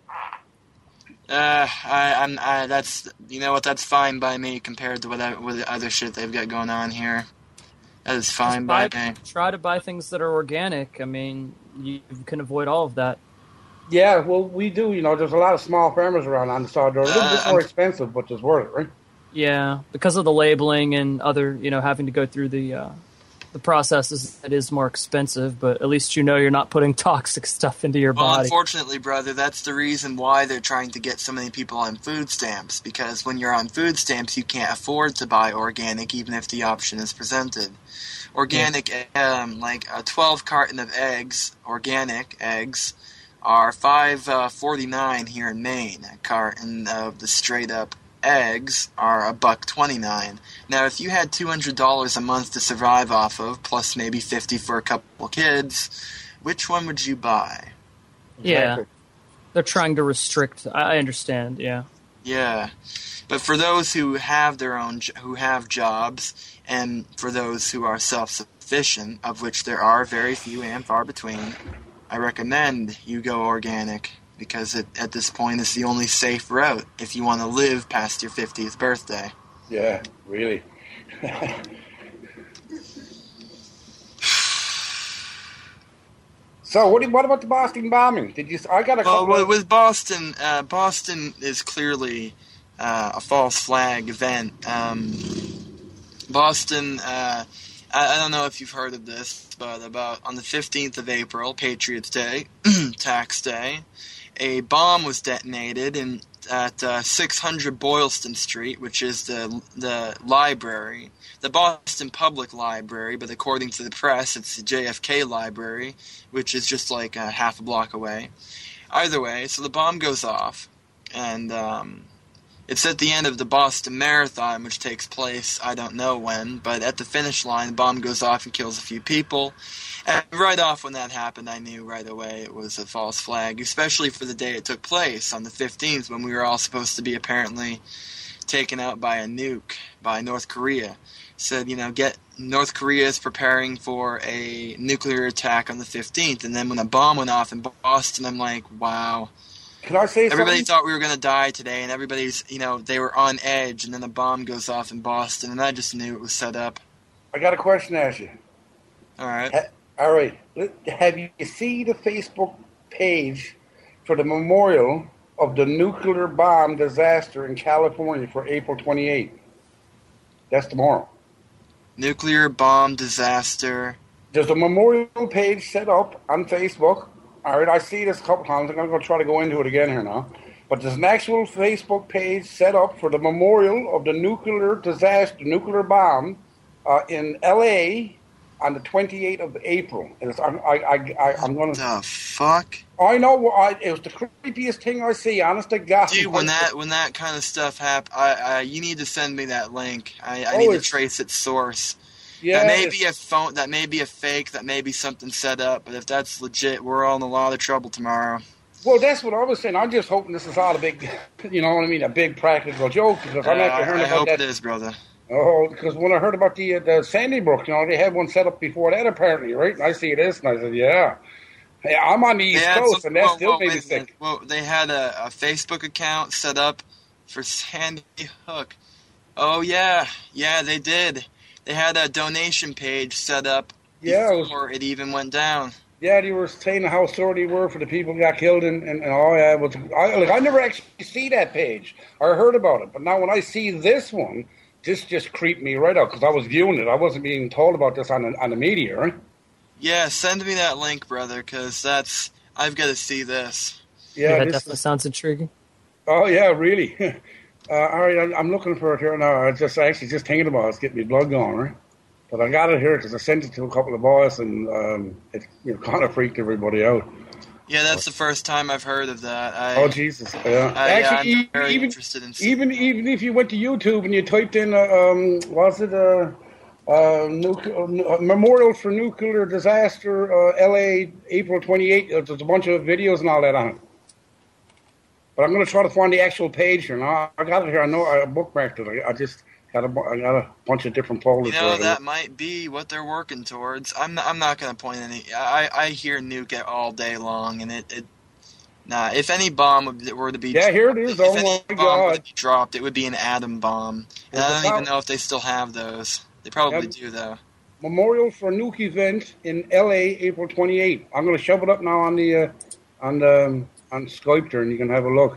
Uh, I, I'm, I, that's, you know what, that's fine by me compared to what I, with the other shit they've got going on here. That is fine by me. Try to buy things that are organic. I mean, you can avoid all of that. Yeah, well, we do. You know, there's a lot of small farmers around on the side. They're a little uh, bit more I'm, expensive, but it's worth it, right? Yeah, because of the labeling and other, you know, having to go through the uh, the processes, it is more expensive. But at least you know you're not putting toxic stuff into your well, body. Unfortunately, brother, that's the reason why they're trying to get so many people on food stamps. Because when you're on food stamps, you can't afford to buy organic, even if the option is presented. Organic, yeah. um, like a twelve carton of eggs, organic eggs, are five forty nine here in Maine. A carton of the straight up eggs are a buck twenty nine. Now, if you had two hundred dollars a month to survive off of, plus maybe fifty for a couple kids, which one would you buy? Yeah, exactly. They're trying to restrict. I understand. Yeah. Yeah, but for those who have their own, who have jobs, and for those who are self-sufficient, of which there are very few and far between, I recommend you go organic, because it, at this point it's the only safe route if you want to live past your fiftieth birthday. Yeah, really. So, what, do you, what about the Boston bombing? Did you? I got a couple. Well, of... with Boston, uh, Boston is clearly uh, a false flag event. Um, Boston, uh, I, I don't know if you've heard of this, but about on the fifteenth of April, Patriots Day, tax day, a bomb was detonated in at uh, six hundred Boylston Street, which is the the library, the Boston Public Library, but according to the press, it's the J F K Library, which is just like a half a block away. Either way, so the bomb goes off, and um, it's at the end of the Boston Marathon, which takes place, I don't know when, but at the finish line, the bomb goes off and kills a few people. And right off when that happened, I knew right away it was a false flag, especially for the day it took place, on the fifteenth, when we were all supposed to be apparently taken out by a nuke, by North Korea. Said, you know, get North Korea is preparing for a nuclear attack on the fifteenth, and then when a bomb went off in Boston, I'm like, wow. Can I say Everybody something? thought we were going to die today, and everybody's, you know, they were on edge, and then a bomb goes off in Boston, and I just knew it was set up. I got a question to ask you. All right. Ha- all right. Have you seen the Facebook page for the memorial of the nuclear bomb disaster in California for April twenty-eighth? That's tomorrow. Nuclear bomb disaster. There's a memorial page set up on Facebook. All right, I see this a couple times. I'm going to go try to go into it again here now. But there's an actual Facebook page set up for the memorial of the nuclear disaster, nuclear bomb uh, in L A on the twenty-eighth of April. And it's, I, I, I, I'm going to. The fuck? I know. I, it was the creepiest thing I see. Honest to God. Dude, when that when that kind of stuff happens, I, I you need to send me that link. I, I Oh, need to it's- trace its source. Yeah, That may be a phone. That may be a fake. That may be something set up. But if that's legit, we're all in a lot of trouble tomorrow. well, that's what I was saying. I'm just hoping this is all a big, you know what I mean, a big practical joke because I'm Uh, after hearing I about hope that. it is, brother. Oh, because when I heard about the uh, the Sandy Brook, you know, they had one set up before that apparently, right? And I see this, and I said, yeah. Hey, I'm on the East They had Coast, some- and that well, still well, made me wait a minute. sick. Well, they had a, a Facebook account set up for Sandy Hook. Oh yeah, yeah, they did. They had a donation page set up Yeah, it was- before it even went down. Yeah, they were saying how sorry they were for the people who got killed, and, and, and all that. Was, I, like, I never actually see that page or heard about it, but now when I see this one, this just creeped me right out because I was viewing it. I wasn't being told about this on the, on the media, right? Yeah, send me that link, brother, because that's I've got to see this. Yeah, Yeah, that this definitely is, sounds intriguing. oh yeah, really. uh, all right, I'm, I'm looking for it here now. I just actually just thinking about it. It's getting me blood going, right? But I got it here because I sent it to a couple of boys, and um, it you know, kind of freaked everybody out. Yeah, that's the first time I've heard of that. I, Oh Jesus! Yeah. I, Actually, I'm even very even, interested in seeing even even if you went to YouTube and you typed in, uh, um, was it uh, uh, nuc- uh, Memorial for Nuclear Disaster, uh, L A, April twenty-eighth? Uh, there's a bunch of videos and all that on it. But I'm going to try to find the actual page here. Now I got it here. I know I bookmarked it. I, I just got a, bu- I got a bunch of different folders. You know, there. that might be what they're working towards. I'm not, I'm not going to point any. I, I hear nuke it all day long, and it. it nah, if any bomb would- were to be. Yeah, here it is. If Oh any my bomb were God. to be dropped, it would be an atom bomb. And It's I don't about- even know if they still have those. They probably Yep. do, though. Memorial for Nuke event in L A, April twenty-eighth. I'm going to shove it up now on the uh, on the um, on Skype there, and you can have a look.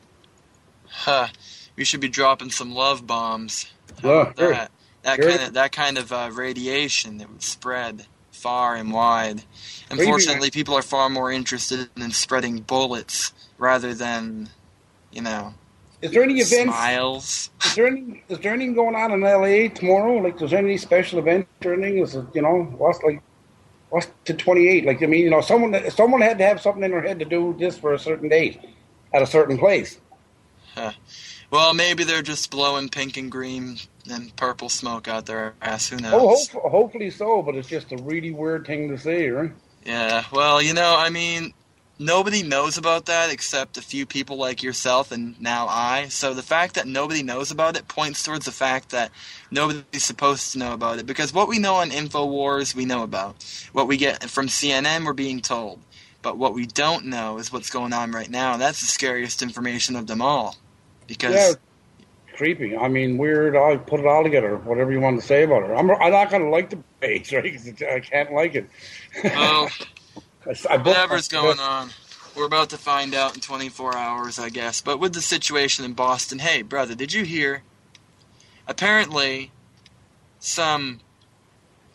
Huh. We should be dropping some love bombs. How Yeah, about here. that? That Here. kind of that kind of uh, radiation that would spread far and wide. Maybe- Unfortunately, people are far more interested in spreading bullets rather than, you know, Is there any events? smiles. Is there any? Is there anything going on in L A tomorrow? Like, is there any special event or anything? Is it, you know, what's like, what's the twenty-eight? Like, I mean, you know, someone someone had to have something in their head to do this for a certain date at a certain place. Huh. Well, maybe they're just blowing pink and green and purple smoke out their ass. Who knows? Oh, hope, hopefully so. But it's just a really weird thing to say, right? Yeah, well, you know, I mean, nobody knows about that except a few people like yourself and now I. So the fact that nobody knows about it points towards the fact that nobody's supposed to know about it. Because what we know on InfoWars, we know about. What we get from C N N, we're being told. But what we don't know is what's going on right now. That's the scariest information of them all. Because... Yeah, creepy. I mean, weird. I put it all together. Whatever you want to say about it. I'm, I'm not going to like the page, right? 'Cause I can't like it. Well, I, I booked- whatever's going on, we're about to find out in twenty-four hours, I guess. But with the situation in Boston, hey, brother, did you hear? Apparently, some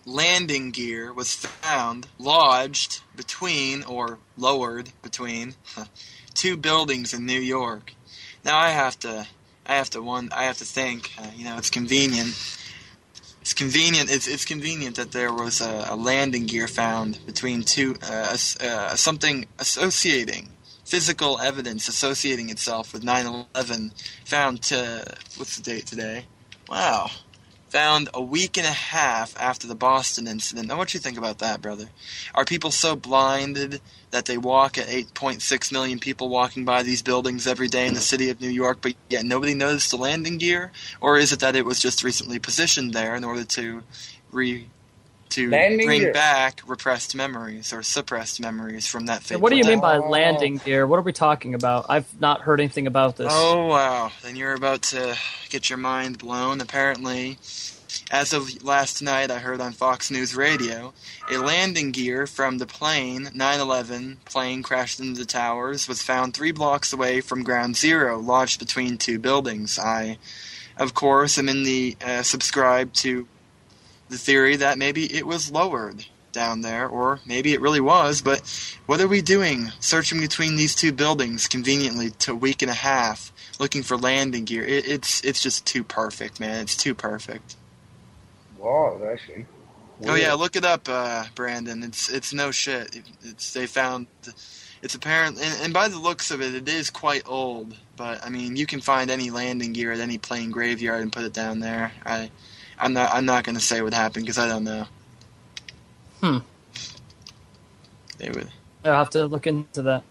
landing gear was found lodged between, or lowered between, two buildings in New York. Now I have to, I have to one, I have to think. Uh, you know, it's convenient. It's convenient. It's it's convenient that there was a, a landing gear found between two, uh, uh, something associating physical evidence associating itself with nine eleven found to what's the date today? Wow. Found a week and a half after the Boston incident. Now, what do you think about that, brother? Are people so blinded that they walk at eight point six million people walking by these buildings every day in the city of New York, but yet nobody noticed the landing gear? Or is it that it was just recently positioned there in order to re to landing bring gear. back repressed memories or suppressed memories from that So fake what do you mean by Oh. landing gear? What are we talking about? I've not heard anything about this. Oh, wow. Then you're about to get your mind blown. Apparently, as of last night, I heard on Fox News Radio, a landing gear from the plane, nine eleven plane crashed into the towers, was found three blocks away from Ground Zero, lodged between two buildings. I, of course, am in the uh, subscribed to the theory that maybe it was lowered down there, or maybe it really was, but what are we doing searching between these two buildings conveniently to a week and a half looking for landing gear? It, it's it's just too perfect, man. It's too perfect. Wow, actually. Oh yeah, look it up, uh, Brandon. It's it's no shit. It, it's they found it's apparent, and, and by the looks of it, it is quite old. But I mean, you can find any landing gear at any plane graveyard and put it down there. I I'm not I'm not going to say what happened because I don't know. Hmm. They would. I'll have to look into that.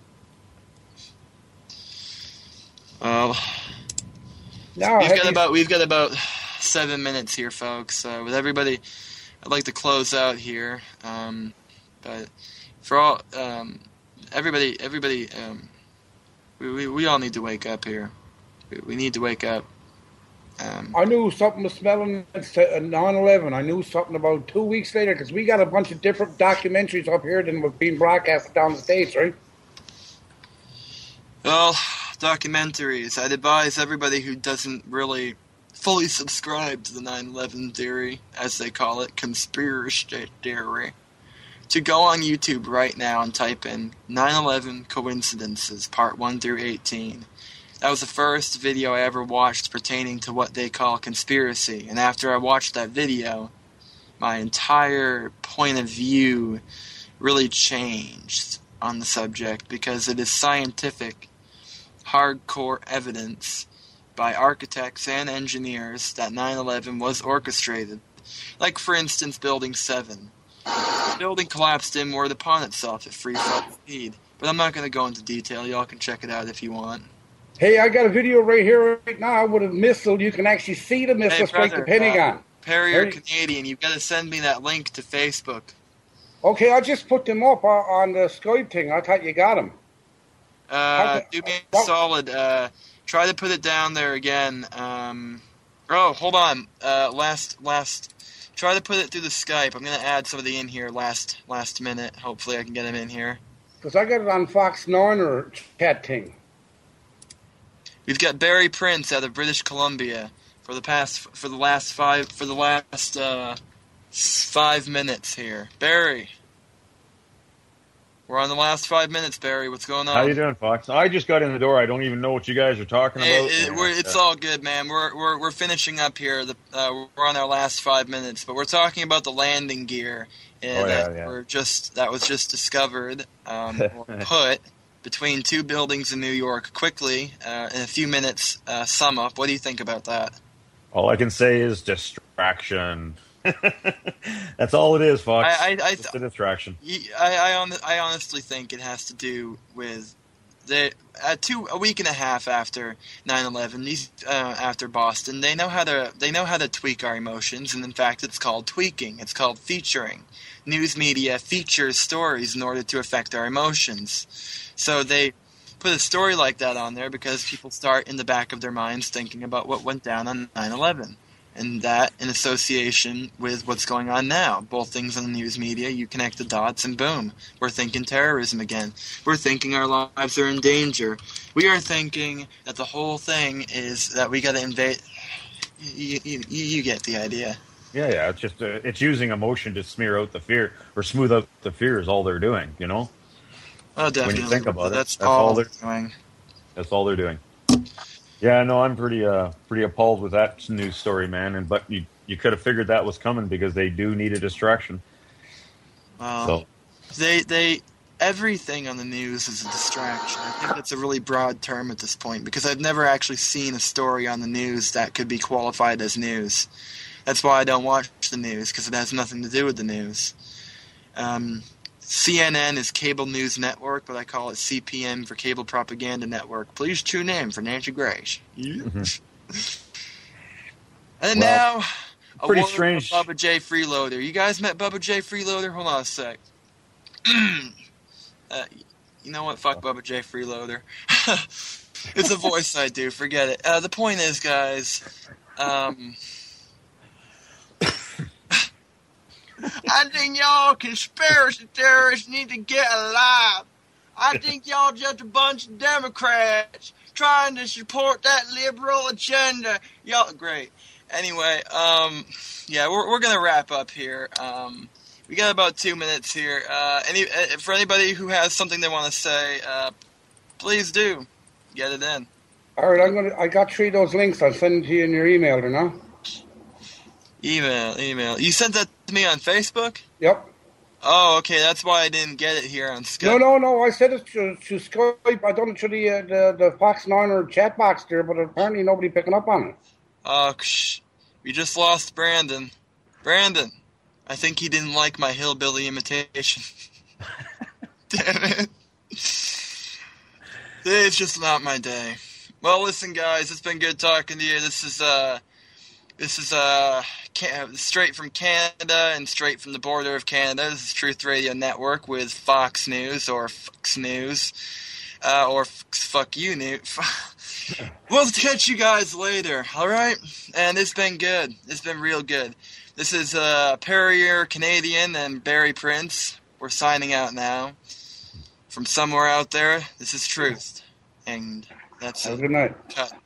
Well, Now, we've have got you- about we've got about seven minutes here, folks. Uh, with everybody, I'd like to close out here. Um, but for all um, everybody, everybody, um, we, we we all need to wake up here. We, we need to wake up. Um, I knew something was smelling at nine eleven. I knew something about two weeks later because we got a bunch of different documentaries up here than was being broadcast down the States, right? Well, documentaries. I'd advise everybody who doesn't really fully subscribe to the nine eleven theory, as they call it, conspiracy theory, to go on YouTube right now and type in nine eleven coincidences, part one through eighteen. That was the first video I ever watched pertaining to what they call conspiracy. And after I watched that video, my entire point of view really changed on the subject because it is scientific, hardcore evidence by architects and engineers that nine eleven was orchestrated. Like, for instance, Building seven. The building collapsed inward upon itself at free fall speed. But I'm not going to go into detail. Y'all can check it out if you want. Hey, I got a video right here right now with a missile. You can actually see the missile Hey, strike the brother, Pentagon. Uh, Perry, you're Perry- Canadian. You've got to send me that link to Facebook. Okay, I just put them up uh, on the Skype thing. I thought you got them. Uh, Okay. do me a What- solid. Uh, try to put it down there again. Um, oh, hold on. Uh, last, last. Try to put it through the Skype. I'm gonna add somebody in here last, last minute. Hopefully, I can get him in here. Because I got it on Fox nine or chat thing. We've got Barry Prince out of British Columbia for the past, for the last five, for the last uh, five minutes here. Barry, we're on the last five minutes. Barry, what's going on? How you doing, Fox? I just got in the door. I don't even know what you guys are talking It- about. it- we're, it's Uh, all good, man. We're we're we're finishing up here. The, uh, we're on our last five minutes, but we're talking about the landing gear uh, Oh, yeah, that yeah. were just that was just discovered um, or put between two buildings in New York. Quickly, uh, in a few minutes, uh, sum up. What do you think about that? all I can say is distraction. That's all it is, Fox. I- I- I- Just a distraction. Ye- I I, hon- I honestly think it has to do with the uh, two a week and a half after nine eleven, these uh, after Boston, they know how to they know how to tweak our emotions, and in fact, it's called tweaking. It's called featuring. News media features stories in order to affect our emotions. So they put a story like that on there because people start in the back of their minds thinking about what went down on nine eleven. And that in association with what's going on now. Both things in the news media, you connect the dots and boom, we're thinking terrorism again. We're thinking our lives are in danger. We are thinking that the whole thing is that we got to invade. You, you, you, you get the idea. Yeah, yeah. It's just uh, it's using emotion to smear out the fear or smooth out the fear is all they're doing. You know. Oh, definitely. When you think about it, that's, that's all all they're they're doing. That's all they're doing. Yeah, no, I'm pretty uh pretty appalled with that news story, man. And but you you could have figured that was coming because they do need a distraction. Well, So they they everything on the news is a distraction. I think that's a really broad term at this point because I've never actually seen a story on the news that could be qualified as news. That's why I don't watch the news because it has nothing to do with the news. Um, C N N is Cable News Network, but I call it C P N for Cable Propaganda Network. Please tune in for Nancy Grace. Mm-hmm. And well, now, a pretty word strange. from Bubba J. Freeloader. You guys met Bubba J. Freeloader? Hold on a sec. uh, you know what? Fuck Bubba J. Freeloader. It's a voice I do. Forget it. Uh, the point is, guys, um... I think y'all conspiracy theorists need to get alive. I think y'all just a bunch of Democrats trying to support that liberal agenda. Y'all, great. Anyway, um, yeah, we're we're gonna wrap up here. Um, we got about two minutes here. Uh, any uh, for anybody who has something they want to say, uh, please do get it in. All right, I'm gonna. I got three of those links. I'll send them to you in your email, you know. Email, email. You sent that to me on Facebook? Yep. Oh, okay. That's why I didn't get it here on Skype. No, no, no. I said it to, to Skype. I done it to the, uh, the the Fox nine or chat box there, but apparently nobody picking up on it. Oh, shh. We just lost Brandon. Brandon. I think he didn't like my hillbilly imitation. Damn it. Today's just not my day. Well, listen, guys. It's been good talking to you. This is, uh... This is uh, straight from Canada and straight from the border of Canada. This is Truth Radio Network with Fox News or Fox News uh, or Fuck You News. We'll catch you guys later, all right? And it's been good. It's been real good. This is uh, Perrier Canadian and Barry Prince. We're signing out now. From somewhere out there, this is Truth. And that's Have it. a good night. Cut.